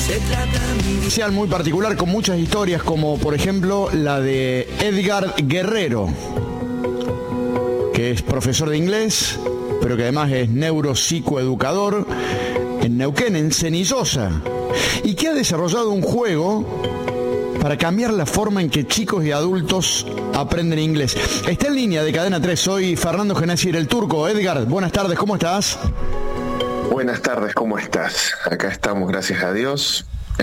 Especial muy particular con muchas historias, como por ejemplo la de Edgar Guerrero, que es profesor de inglés, pero que además es neuropsicoeducador en Neuquén, en Cenillosa, y que ha desarrollado un juego para cambiar la forma en que chicos y adultos aprenden inglés. Está en línea de Cadena 3, soy Fernando Genésir, el Turco. Edgar, buenas tardes, ¿cómo estás? Buenas tardes, ¿cómo estás? Acá estamos, gracias a Dios.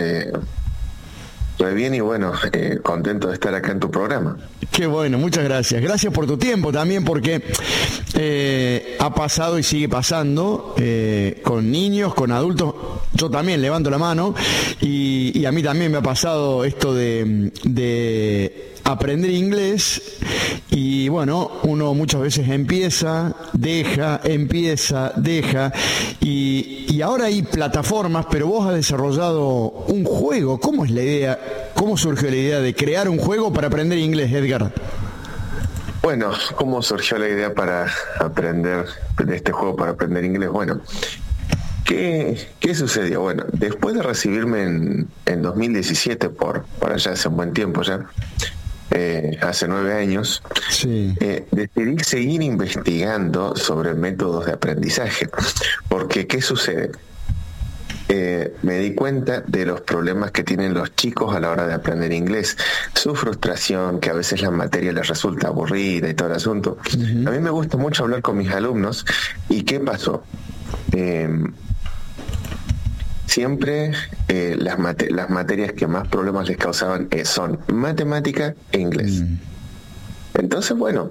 Muy bien y bueno, contento de estar acá en tu programa. Qué bueno, muchas gracias. Gracias por tu tiempo también, porque ha pasado y sigue pasando con niños, con adultos. Yo también levanto la mano y a mí también me ha pasado esto de aprender inglés y bueno, uno muchas veces empieza, deja y ahora hay plataformas, pero vos has desarrollado un juego. ¿Cómo es la idea? ¿Cómo surgió la idea de crear un juego para aprender inglés, Edgar? Bueno, ¿cómo surgió la idea para aprender de este juego para aprender inglés? Bueno, ¿qué sucedió? Bueno, después de recibirme en 2017, por allá hace un buen tiempo ya, hace 9 años, sí. Decidí seguir investigando sobre métodos de aprendizaje. Porque, ¿qué sucede? Me di cuenta de los problemas que tienen los chicos a la hora de aprender inglés, su frustración, que a veces la materia les resulta aburrida y todo el asunto. Uh-huh. A mí me gusta mucho hablar con mis alumnos. ¿Y qué pasó? Siempre las materias que más problemas les causaban son matemática e inglés. Entonces, bueno,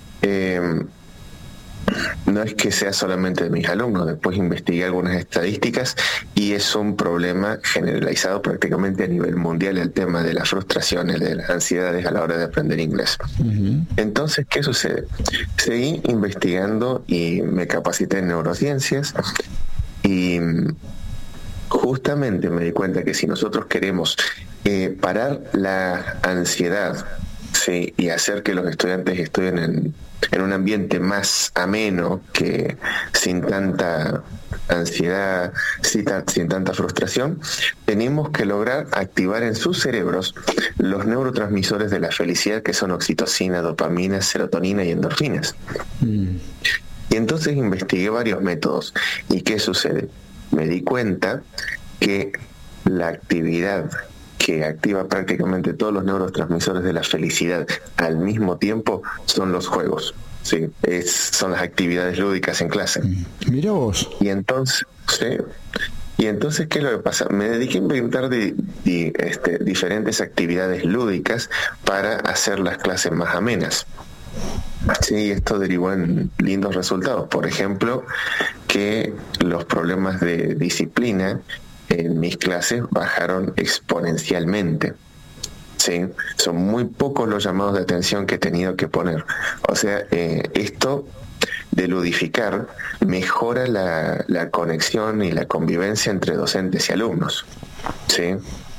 no es que sea solamente de mis alumnos. Después investigué algunas estadísticas y es un problema generalizado prácticamente a nivel mundial, el tema de las frustraciones, de las ansiedades a la hora de aprender inglés. Uh-huh. Entonces, ¿qué sucede? Seguí investigando y me capacité en neurociencias y justamente me di cuenta que si nosotros queremos parar la ansiedad, ¿sí?, y hacer que los estudiantes estudien en un ambiente más ameno, que sin tanta ansiedad, sin tanta frustración, tenemos que lograr activar en sus cerebros los neurotransmisores de la felicidad, que son oxitocina, dopamina, serotonina y endorfinas. Y entonces investigué varios métodos. ¿Y qué sucede? Me di cuenta que la actividad que activa prácticamente todos los neurotransmisores de la felicidad al mismo tiempo son los juegos. Sí, son las actividades lúdicas en clase. Mira vos. Y entonces, ¿qué es lo que pasa? Me dediqué a inventar diferentes actividades lúdicas para hacer las clases más amenas. Sí, esto derivó en lindos resultados. Por ejemplo, que los problemas de disciplina en mis clases bajaron exponencialmente. Sí, son muy pocos los llamados de atención que he tenido que poner. O sea, esto de ludificar mejora la conexión y la convivencia entre docentes y alumnos. Sí.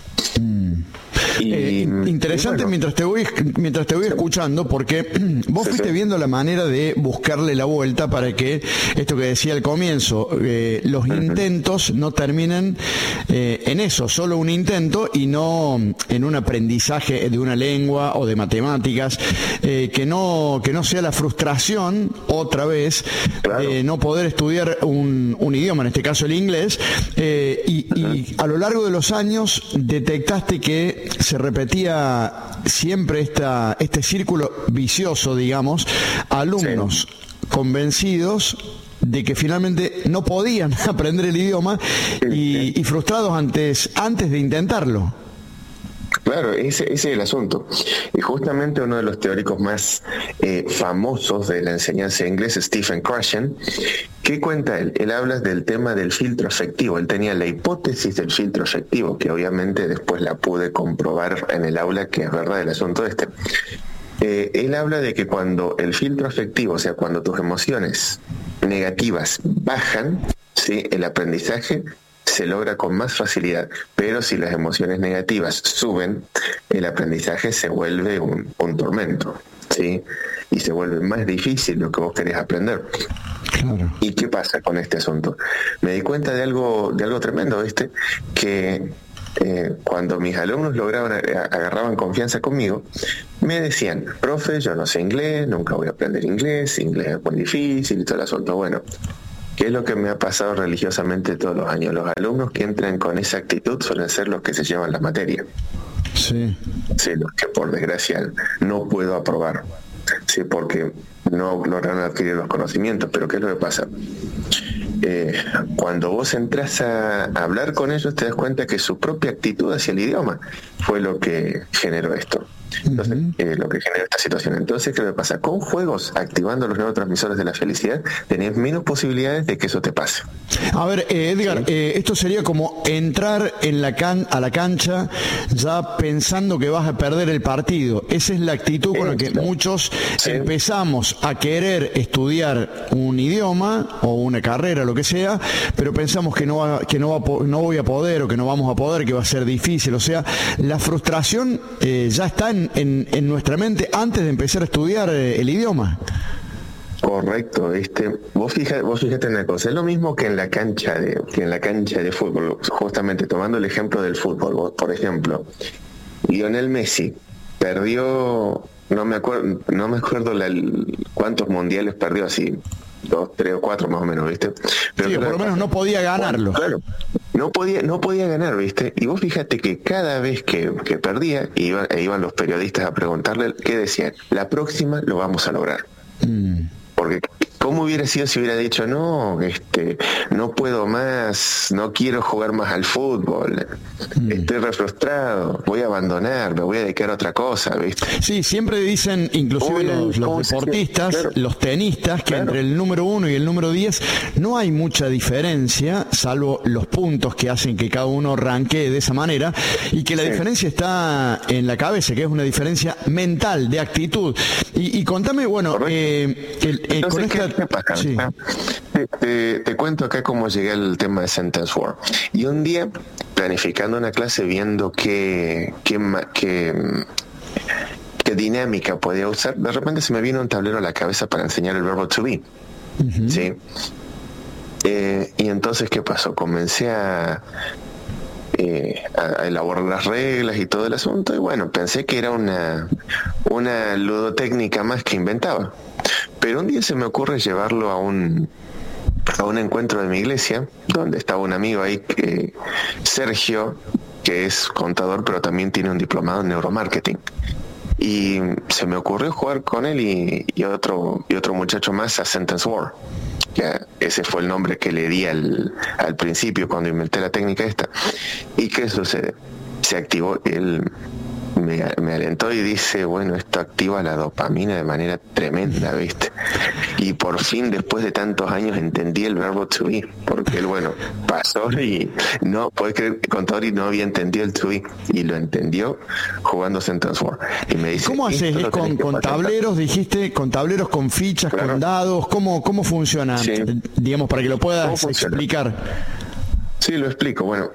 Interesante. Bueno, mientras te voy escuchando, porque vos fuiste viendo la manera de buscarle la vuelta para que esto que decía al comienzo, los intentos no terminen en eso, solo un intento y no en un aprendizaje de una lengua o de matemáticas, que no sea la frustración otra vez, claro, de no poder estudiar un idioma, en este caso el inglés, y a lo largo de los años detectaste que se repetía siempre este círculo vicioso, digamos, alumnos convencidos de que finalmente no podían aprender el idioma y frustrados antes de intentarlo. Claro, ese es el asunto. Y justamente uno de los teóricos más famosos de la enseñanza de inglés, Stephen Krashen, ¿qué cuenta él? Él habla del tema del filtro afectivo. Él tenía la hipótesis del filtro afectivo, que obviamente después la pude comprobar en el aula, que es verdad el asunto este. Él habla de que cuando el filtro afectivo, o sea, cuando tus emociones negativas bajan, ¿sí?, el aprendizaje se logra con más facilidad, pero si las emociones negativas suben, el aprendizaje se vuelve un tormento, ¿sí? Y se vuelve más difícil lo que vos querés aprender. Claro. ¿Y qué pasa con este asunto? Me di cuenta de algo tremendo, ¿viste? Que cuando mis alumnos agarraban confianza conmigo, me decían, profe, yo no sé inglés, nunca voy a aprender inglés es muy difícil y todo el asunto. Bueno, ¿qué es lo que me ha pasado religiosamente todos los años? Los alumnos que entran con esa actitud suelen ser los que se llevan la materia. Sí. Sí, los que por desgracia no puedo aprobar. Sí, porque no lograron adquirir los conocimientos. Pero ¿qué es lo que pasa? Cuando vos entras a hablar con ellos, te das cuenta que su propia actitud hacia el idioma fue lo que generó esto. Entonces, lo que generó esta situación. Entonces, ¿qué le pasa? Con juegos, activando los neurotransmisores de la felicidad, tenés menos posibilidades de que eso te pase. A ver, Edgar, ¿sí? Esto sería como entrar en a la cancha ya pensando que vas a perder el partido. Esa es la actitud con la que muchos empezamos a querer estudiar un idioma o una carrera, lo que sea, pero pensamos que no voy a poder o que no vamos a poder, que va a ser difícil. O sea, la frustración ya está en nuestra mente antes de empezar a estudiar el idioma. Correcto, vos fíjate en una cosa, es lo mismo que en la cancha de fútbol, justamente tomando el ejemplo del fútbol. Por ejemplo, Lionel Messi perdió, no me acuerdo cuántos mundiales perdió, así 2, 3 o 4 más o menos, ¿viste? Pero sí, por lo menos no podía ganarlo. Claro, no podía ganar, ¿viste? Y vos fíjate que cada vez que perdía, iban los periodistas a preguntarle, ¿qué decían? La próxima lo vamos a lograr. Porque ¿cómo hubiera sido si hubiera dicho, no puedo más, no quiero jugar más al fútbol, estoy re frustrado, voy a abandonar, me voy a dedicar a otra cosa, ¿viste? Sí, siempre dicen, inclusive los deportistas, claro, los tenistas, que entre el número 1 y el número 10 no hay mucha diferencia, salvo los puntos que hacen que cada uno ranquee de esa manera, y que la diferencia está en la cabeza, que es una diferencia mental, de actitud. Y contame, bueno, entonces, ¿qué pasa? Sí. Te cuento acá cómo llegué al tema de Sentence War. Y un día, planificando una clase, viendo qué dinámica podía usar, de repente se me vino un tablero a la cabeza para enseñar el verbo to be. ¿Sí? Y entonces, ¿qué pasó? Comencé a elaborar las reglas y todo el asunto, y bueno, pensé que era una ludotécnica más que inventaba. Pero un día se me ocurre llevarlo a un encuentro de mi iglesia, donde estaba un amigo ahí, Sergio, que es contador, pero también tiene un diplomado en neuromarketing. Y se me ocurrió jugar con él y otro muchacho más a Sentence War. Ese fue el nombre que le di al principio cuando inventé la técnica esta. ¿Y qué sucede? Se activó, él me alentó y dice, bueno, esto activa la dopamina de manera tremenda, ¿viste? Y por fin, después de tantos años, entendí el verbo to be, porque él, bueno, pasó y no, podés creer, contador, y no había entendido el to be, y lo entendió jugando Sentence War. Y me dice, ¿cómo haces? ¿Es con tableros, dijiste? ¿Con tableros, con fichas, claro, con dados? ¿Cómo funciona? Sí. Digamos, para que lo puedas explicar. Sí, lo explico. Bueno,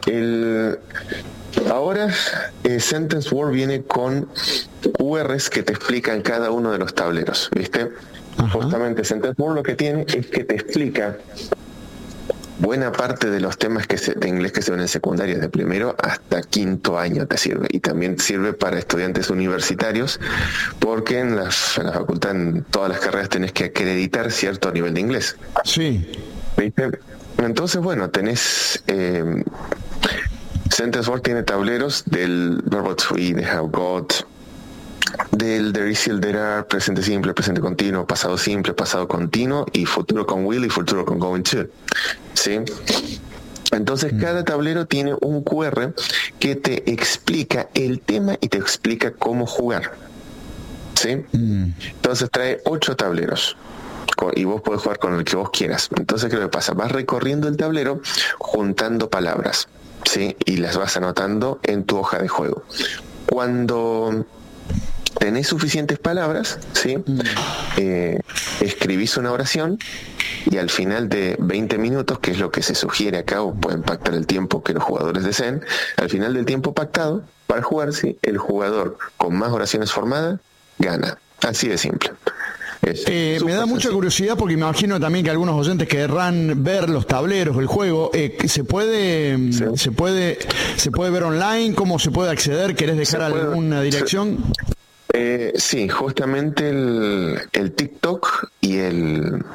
ahora Sentence War viene con QRs que te explican cada uno de los tableros, ¿viste? Ajá. Justamente Sentence War lo que tiene es que te explica buena parte de los temas de inglés que se ven en secundaria, de primero hasta quinto año te sirve, y también sirve para estudiantes universitarios, porque en la facultad, en todas las carreras, tenés que acreditar cierto nivel de inglés. Sí. ¿Viste? Entonces, bueno, tenés Sentence Word tiene tableros del verbo to be, de have got, del there is y el there are, presente simple, presente continuo, pasado simple, pasado continuo, y futuro con will y futuro con going to. ¿Sí? Entonces cada tablero tiene un QR que te explica el tema y te explica cómo jugar. ¿Sí? Entonces trae 8 tableros. Y vos podés jugar con el que vos quieras. Entonces, ¿qué es lo que pasa? Vas recorriendo el tablero juntando palabras, ¿sí? Y las vas anotando en tu hoja de juego. Cuando tenés suficientes palabras, ¿sí? Escribís una oración, y al final de 20 minutos, que es lo que se sugiere acá, o pueden pactar el tiempo que los jugadores deseen, al final del tiempo pactado para jugar, ¿sí? El jugador con más oraciones formadas gana. Así de simple. Me da mucha curiosidad porque me imagino también que algunos oyentes querrán ver los tableros, el juego. ¿Se puede ver online? ¿Cómo se puede acceder? ¿Querés dejar alguna dirección? Sí, justamente el TikTok y el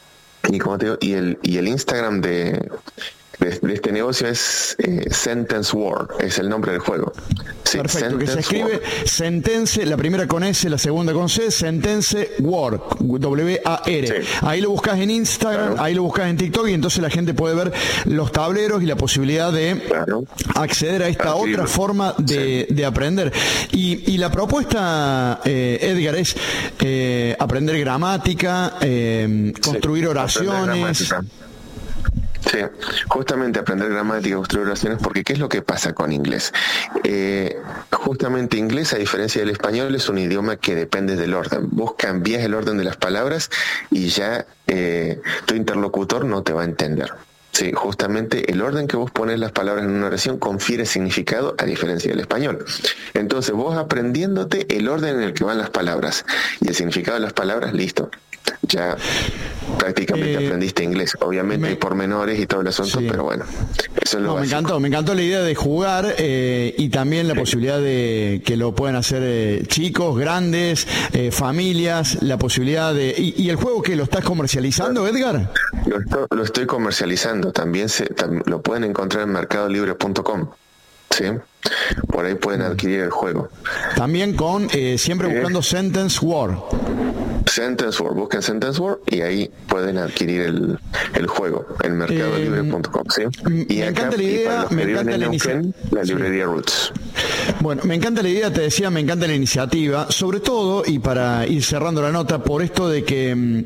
Instagram de este negocio es Sentence War, es el nombre del juego. Sí, perfecto, que se escribe Sentence, la primera con S, la segunda con C, Sentence War, W-A-R. Sí. Ahí lo buscas en Instagram, ahí lo buscas en TikTok y entonces la gente puede ver los tableros y la posibilidad de acceder a esta otra forma de aprender. Y la propuesta, Edgar, es aprender gramática, construir oraciones. Sí, justamente aprender gramática, construir oraciones, porque ¿qué es lo que pasa con inglés? Justamente inglés, a diferencia del español, es un idioma que depende del orden. Vos cambiás el orden de las palabras y ya tu interlocutor no te va a entender. Sí, justamente el orden que vos pones las palabras en una oración confiere significado a diferencia del español. Entonces vos aprendiéndote el orden en el que van las palabras y el significado de las palabras, listo. Ya prácticamente aprendiste inglés. Obviamente hay pormenores y todo el asunto, sí. Pero bueno, eso es lo básico. Me encantó la idea de jugar y también la posibilidad de que lo puedan hacer chicos, grandes, familias, la posibilidad de... ¿Y el juego que lo estás comercializando, Edgar? Lo estoy comercializando, también lo pueden encontrar en mercadolibre.com. ¿Sí? Por ahí pueden adquirir el juego. También con, siempre buscando Sentence War. Sentence War, busquen Sentence War y ahí pueden adquirir el juego en mercadolibre.com, ¿sí? Y me encanta la idea, me encanta la librería Roots. Bueno, me encanta la idea, te decía, me encanta la iniciativa, sobre todo, y para ir cerrando la nota, por esto de que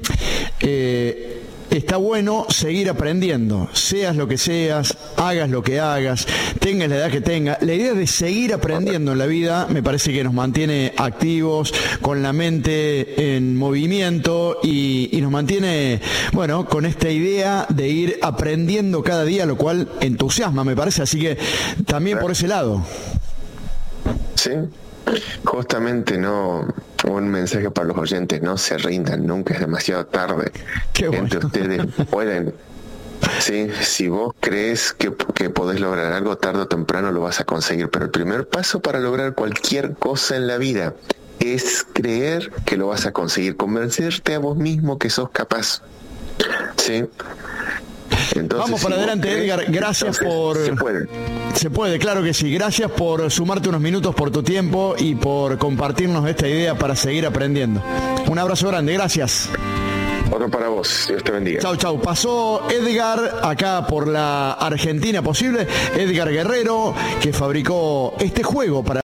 está bueno seguir aprendiendo, seas lo que seas, hagas lo que hagas, tengas la edad que tengas. La idea de seguir aprendiendo en la vida me parece que nos mantiene activos, con la mente en movimiento y nos mantiene, bueno, con esta idea de ir aprendiendo cada día, lo cual entusiasma, me parece. Así que también por ese lado. Sí, justamente un mensaje para los oyentes: no se rindan, nunca es demasiado tarde. Qué bueno. Entre ustedes pueden. Sí, si vos crees que podés lograr algo, tarde o temprano lo vas a conseguir, pero el primer paso para lograr cualquier cosa en la vida es creer que lo vas a conseguir, convencerte a vos mismo que sos capaz. ¿Sí? Entonces, vamos para adelante, Edgar, gracias por... Se puede, claro que sí. Gracias por sumarte unos minutos, por tu tiempo y por compartirnos esta idea para seguir aprendiendo. Un abrazo grande, gracias. Otro para vos, Dios te bendiga. Chau, chau. Pasó Edgar acá por la Argentina Posible, Edgar Guerrero, que fabricó este juego para